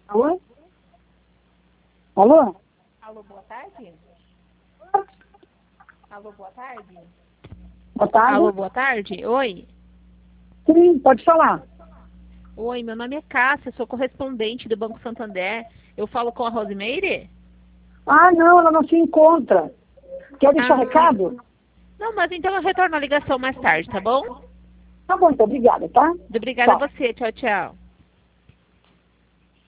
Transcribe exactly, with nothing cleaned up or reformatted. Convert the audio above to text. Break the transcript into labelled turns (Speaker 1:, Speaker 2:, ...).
Speaker 1: Alô? Alô?
Speaker 2: Alô, boa tarde? Alô, boa tarde?
Speaker 1: Boa tarde.
Speaker 2: Alô, boa tarde? Oi.
Speaker 1: Sim, pode falar.
Speaker 2: Oi, meu nome é Cássia, sou correspondente do Banco Santander. Eu falo com a Rosimeire?
Speaker 1: Ah, não, ela não se encontra. Quer deixar
Speaker 2: Ah,
Speaker 1: recado?
Speaker 2: não, mas então eu retorno a ligação mais tarde, tá bom?
Speaker 1: Tá bom, então, obrigada, tá?
Speaker 2: Obrigada a
Speaker 1: Tchau.
Speaker 2: você. Tchau, tchau.